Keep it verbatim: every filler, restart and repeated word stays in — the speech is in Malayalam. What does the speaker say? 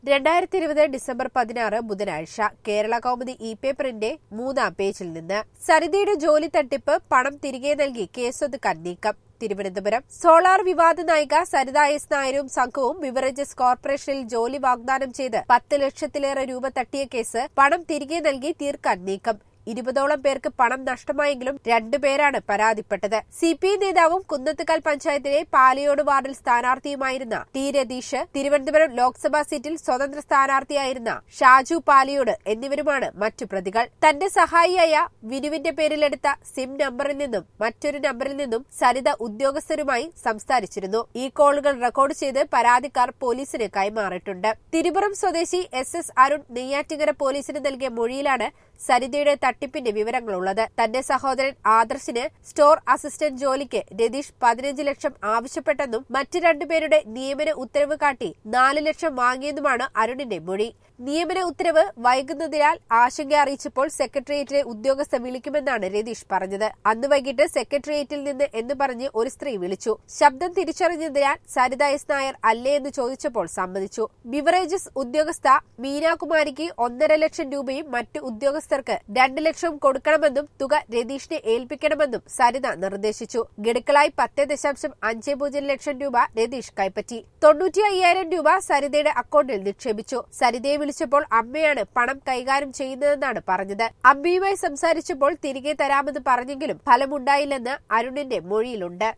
രണ്ടായിരത്തി ഇരുപത് ഡിസംബർ പതിനാറ് ബുധനാഴ്ച കേരള കൗമുദി ഇ പേപ്പറിന്റെ മൂന്നാം പേജിൽ നിന്ന് സരിതയുടെ ജോലി തട്ടിപ്പ് പണം തിരികെ നൽകി കേസൊതുക്കാൻ നീക്കം. തിരുവനന്തപുരം സോളാർ വിവാദ നായിക സരിത എസ് നായരും സംഘവും ബിവറേജസ് കോർപ്പറേഷനിൽ ജോലി വാഗ്ദാനം ചെയ്ത് പത്ത് ലക്ഷത്തിലേറെ രൂപ തട്ടിയ കേസ് പണം തിരികെ നൽകി തീർക്കാൻ നീക്കം. ഇരുപതോളം പേർക്ക് പണം നഷ്ടമായെങ്കിലും രണ്ടുപേരാണ് പരാതിപ്പെട്ടത്. സി പി ഐ നേതാവും കുന്നത്തുകാൽ പഞ്ചായത്തിലെ പാലയോട് വാർഡിൽ സ്ഥാനാർത്ഥിയുമായിരുന്ന ടി രതീഷ്, തിരുവനന്തപുരം ലോക്സഭാ സീറ്റിൽ സ്വതന്ത്ര സ്ഥാനാർത്ഥിയായിരുന്ന ഷാജു പാലയോട് എന്നിവരുമാണ് മറ്റു പ്രതികൾ. തന്റെ സഹായിയായ വിനുവിന്റെ പേരിലെടുത്ത സിം നമ്പറിൽ നിന്നും മറ്റൊരു നമ്പറിൽ നിന്നും സരിത ഉദ്യോഗസ്ഥരുമായി സംസാരിച്ചിരുന്നു. ഈ കോളുകൾ റെക്കോർഡ് ചെയ്ത് പരാതിക്കാർ പോലീസിന് കൈമാറിയിട്ടുണ്ട്. തിരുപുറം സ്വദേശി എസ് എസ് അരുൺ നെയ്യാറ്റിങ്കര പോലീസിന് നൽകിയ മൊഴിയിലാണ് സരിതയുടെ തട്ടിപ്പിന്റെ വിവരങ്ങളുള്ളത്. തന്റെ സഹോദരൻ ആദർശിന് സ്റ്റോർ അസിസ്റ്റന്റ് ജോലിക്ക് രതീഷ് പതിനഞ്ച് ലക്ഷം ആവശ്യപ്പെട്ടെന്നും മറ്റ് രണ്ടുപേരുടെ നിയമന ഉത്തരവ് കാട്ടി നാല് ലക്ഷം വാങ്ങിയെന്നുമാണ് അരുണിന്റെ മൊഴി. നിയമന ഉത്തരവ് വൈകുന്നതിനാൽ ആശങ്ക അറിയിച്ചപ്പോൾ സെക്രട്ടേറിയറ്റിലെ ഉദ്യോഗസ്ഥ വിളിക്കുമെന്നാണ് രതീഷ് പറഞ്ഞത്. അന്ന് വൈകിട്ട് സെക്രട്ടേറിയറ്റിൽ നിന്ന് എന്ന് പറഞ്ഞ് ഒരു സ്ത്രീ വിളിച്ചു. ശബ്ദം തിരിച്ചറിഞ്ഞതിനാൽ സരിത എസ് നായർ അല്ലേ എന്ന് ചോദിച്ചപ്പോൾ സമ്മതിച്ചു. ബിവറേജസ് ഉദ്യോഗസ്ഥ മീനാകുമാരിക്ക് ഒന്നര ലക്ഷം രൂപയും മറ്റു ഉദ്യോഗസ്ഥർക്ക് രണ്ട് ലക്ഷം കൊടുക്കണമെന്നും തുക രതീഷിനെ ഏൽപ്പിക്കണമെന്നും സരിത നിർദ്ദേശിച്ചു. ഗഡുക്കളായി പത്ത് ദശാംശം അഞ്ച് പൂജ്യം ലക്ഷം രൂപ രതീഷ് കൈപ്പറ്റി. തൊണ്ണൂറ്റി അയ്യായിരം രൂപ സരിതയുടെ അക്കൌണ്ടിൽ നിക്ഷേപിച്ചു. സരിതയെ വിളിച്ചപ്പോൾ അമ്മയാണ് പണം കൈകാര്യം ചെയ്യുന്നതെന്നാണ് പറഞ്ഞത്. അമ്മയുമായി സംസാരിച്ചപ്പോൾ തിരികെ തരാമെന്ന് പറഞ്ഞെങ്കിലും ഫലമുണ്ടായില്ലെന്ന് അരുണിന്റെ മൊഴിയിലുണ്ട്.